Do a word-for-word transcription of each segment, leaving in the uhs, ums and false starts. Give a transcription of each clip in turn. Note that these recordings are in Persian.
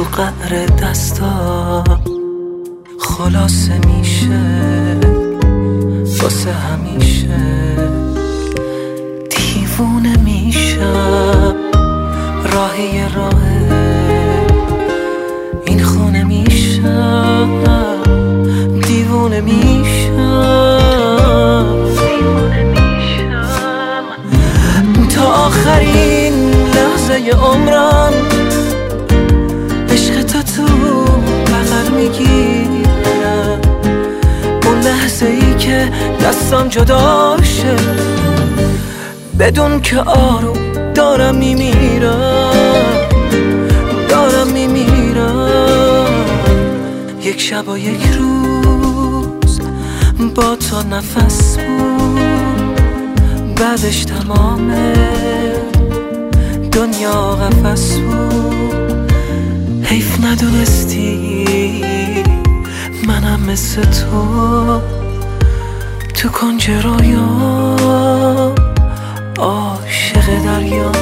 تو قعر دستا خلاصه میشه واسه همیشه. دیوونه میشم راهی راه این خونه میشم، دیوونه میشم تا آخرین لحظه عمرم. عشق تو تو بغل میگیرم، اون لحظه ای که دستم جدا شه، بدون که آروم دارم میمیرم، دارم میمیرم. یک شب و یک روز با تو نفس بود، بعدش تمام دنیا قفس بود. حیف ندونستی منم مثل تو تو کنج رویام عاشق دریا.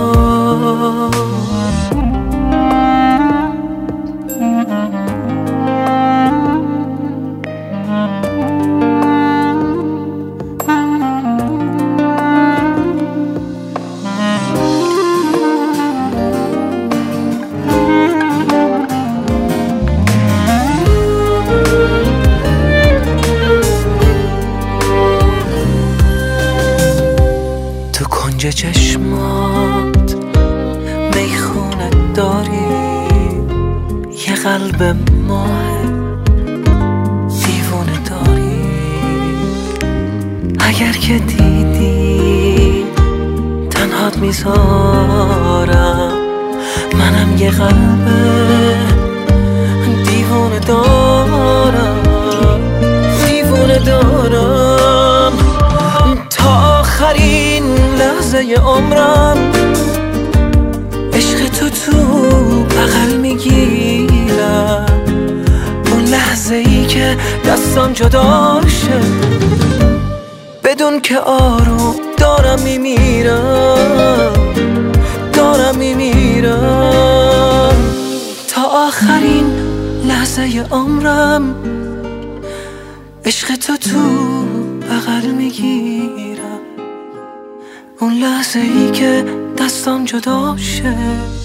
تو کنج چشمات میخونه داری، یه قلب ماه دیوونه داری. اگر که دیدی تنهات میذارم، منم یه قلب دیوونه دارم، دیوونه دارم تا آخرین لحظه عمرم. عشق تو تو بغل میگیرم، اون لحظه ای که دستم جدا شه، بدون که آروم دارم میمیرم، دارم میمیرم تا آخرین لحظه عمرم. عشق تو تو بغل میگیرم، اون لحظه ای که دستم جدا شه،